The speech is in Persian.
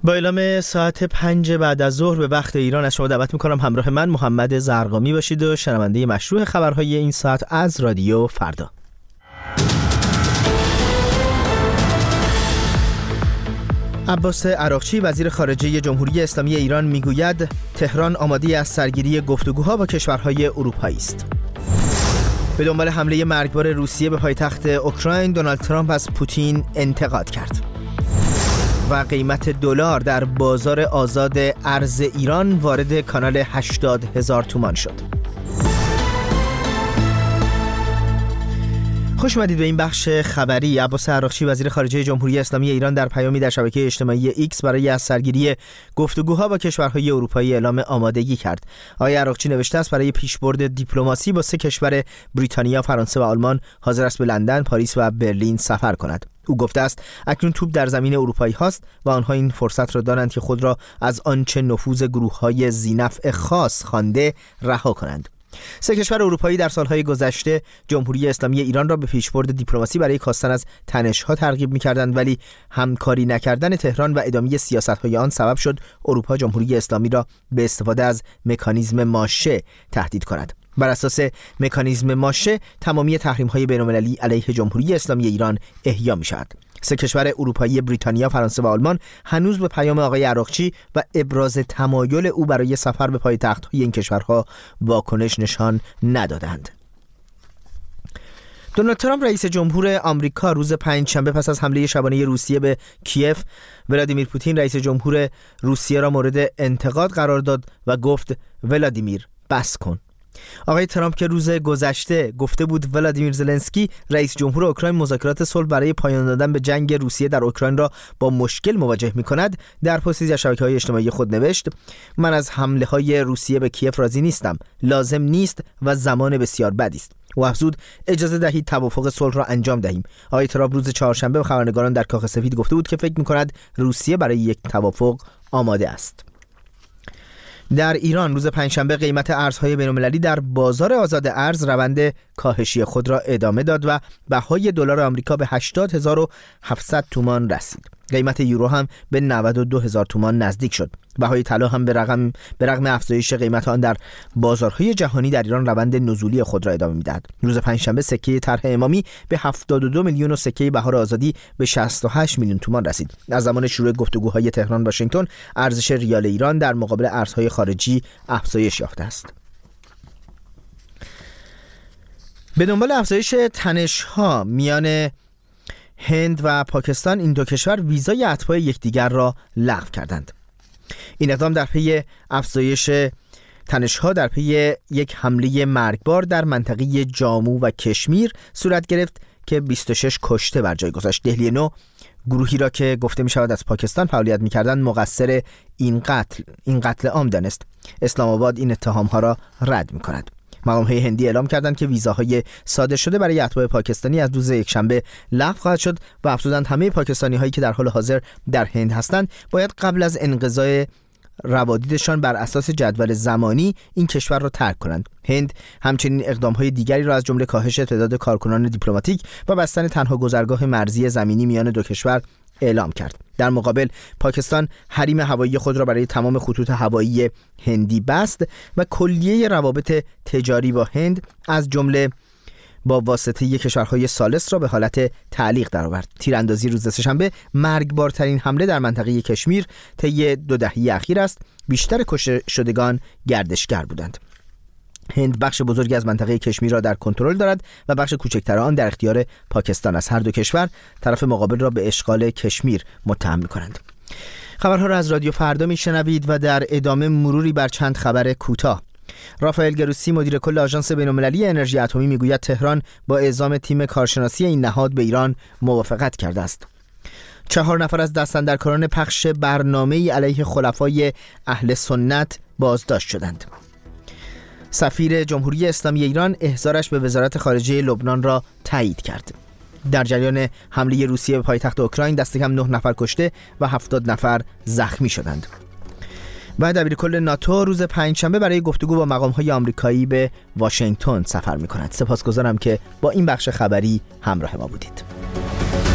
با اعلام ساعت 5 بعد از ظهر به وقت ایران از شما دعوت میکنم همراه من محمد زرقامی باشید و شنونده مشروع خبرهای این ساعت از رادیو فردا. عباس عراقچی وزیر خارجه جمهوری اسلامی ایران میگوید تهران آماده از سرگیری گفتگوها با کشورهای اروپایی است. به دنبال حمله مرگبار روسیه به پایتخت اوکراین دونالد ترامپ از پوتین انتقاد کرد. و قیمت دلار در بازار آزاد ارز ایران وارد کانال 80,000 تومان شد. خوش اومدید به این بخش خبری. عباس عراقچی وزیر خارجه جمهوری اسلامی ایران در پیامی در شبکه اجتماعی ایکس برای از سرگیری گفتگوها با کشورهای اروپایی اعلام آمادگی کرد. آقای عراقچی نوشته است برای پیشبرد دیپلماسی با 3 کشور بریتانیا، فرانسه و آلمان حاضر است به لندن، پاریس و برلین سفر کند. او گفته است اکنون توپ در زمین اروپایی هاست و آنها این فرصت را دارند که خود را از آنچه نفوذ گروه‌های ذی‌نفع خاص خوانده رها کنند. 3 کشور اروپایی در سالهای گذشته جمهوری اسلامی ایران را به پیشبرد دیپلماسی برای کاستن از تنش‌ها ترغیب می‌کردند، ولی همکاری نکردن تهران و ادامه سیاست‌های آن سبب شد اروپا جمهوری اسلامی را به استفاده از مکانیزم ماشه تهدید کند. بر اساس مکانیزم ماشه تمامی تحریم‌های بین‌المللی علیه جمهوری اسلامی ایران احیا می‌شود. 3 کشور اروپایی بریتانیا، فرانسه و آلمان هنوز به پیام آقای عراقچی و ابراز تمایل او برای سفر به پایتخت‌های این کشورها واکنش نشان ندادند. دونالد ترامپ رئیس جمهور آمریکا روز پنجشنبه پس از حمله شبانه روسیه به کیف، ولادیمیر پوتین رئیس جمهور روسیه را مورد انتقاد قرار داد و گفت ولادیمیر بس کن. آقای ترامپ که روز گذشته گفته بود ولادیمیر زلنسکی رئیس جمهور اوکراین مذاکرات صلح برای پایان دادن به جنگ روسیه در اوکراین را با مشکل مواجه می‌کند، در پستی در شبکه‌های اجتماعی خود نوشت من از حمله‌های روسیه به کیف راضی نیستم، لازم نیست و زمان بسیار بدی است. و افزود اجازه دهید توافق صلح را انجام دهیم. آقای ترامپ روز چهارشنبه به خبرنگاران در کاخ سفید گفته بود که فکر می‌کند روسیه برای یک توافق آماده است. در ایران روز پنجشنبه قیمت ارزهای بین‌المللی در بازار آزاد ارز روند کاهشی خود را ادامه داد و بهای دلار آمریکا به 80,700 تومان رسید. قیمت یورو هم به 92,000 تومان نزدیک شد. بهای طلا هم به رغم افزایش قیمت آن در بازارهای جهانی در ایران روند نزولی خود را ادامه می‌دهد. روز پنجشنبه سکه طرح امامی به 72 میلیون و سکه بهار آزادی به 68 میلیون تومان رسید. از زمان شروع گفتگوهای تهران واشنگتن ارزش ریال ایران در مقابل ارزهای خارجی افزایش یافته است. به دنبال افزایش تنش‌ها میان هند و پاکستان، این دو کشور ویزای اتباع یکدیگر را لغو کردند. این اقدام در پی افزایش تنش‌ها در پی یک حمله مرگبار در منطقه جامو و کشمیر صورت گرفت که 26 کشته بر جای گذاشت. دهلی نو گروهی را که گفته می شود از پاکستان فعالیت می کردند مقصر این قتل عام دانست. اسلام آباد این اتهام‌ها را رد می کند. مقام‌های هندی اعلام کردند که ویزاهای صادر شده برای اتباع پاکستانی از روز یکشنبه لغو خواهد شد و افزودند همه پاکستانی‌هایی که در حال حاضر در هند هستند باید قبل از انقضای روادیدشان بر اساس جدول زمانی این کشور را ترک کنند. هند همچنین اقدام‌های دیگری را از جمله کاهش تعداد کارکنان دیپلماتیک و بستن تنها گذرگاه مرزی زمینی میان دو کشور اعلام کرد. در مقابل پاکستان حریم هوایی خود را برای تمام خطوط هوایی هندی بست و کلیه روابط تجاری با هند از جمله با واسطه کشورهای ثالث را به حالت تعلیق درآورد. تیراندازی روز سه‌شنبه مرگبارترین حمله در منطقه کشمیر طی 2 دهه اخیر است. بیشتر کشته شدگان گردشگر بودند. هند بخش بزرگی از منطقه کشمیر را در کنترل دارد و بخش کوچکتر آن در اختیار پاکستان است. هر دو کشور طرف مقابل را به اشغال کشمیر متهم می‌کنند. خبرها را از رادیو فردا میشنوید و در ادامه مروری بر چند خبر کوتاه. رافائل گروسی مدیر کل آژانس بین‌المللی انرژی اتمی میگوید تهران با اعزام تیم کارشناسی این نهاد به ایران موافقت کرده است. 4 نفر از دستاندرکاران پخش برنامه‌ای علیه خلفای اهل سنت بازداشت شدند. سفیر جمهوری اسلامی ایران احضارش به وزارت خارجه لبنان را تایید کرد. در جریان حمله روسیه به پایتخت اوکراین دست کم 9 نفر کشته و 70 نفر زخمی شدند. و دبیرکل ناتو روز پنجشنبه برای گفتگو با مقام‌های آمریکایی به واشنگتن سفر می‌کند. سپاسگزارم که با این بخش خبری همراه ما بودید.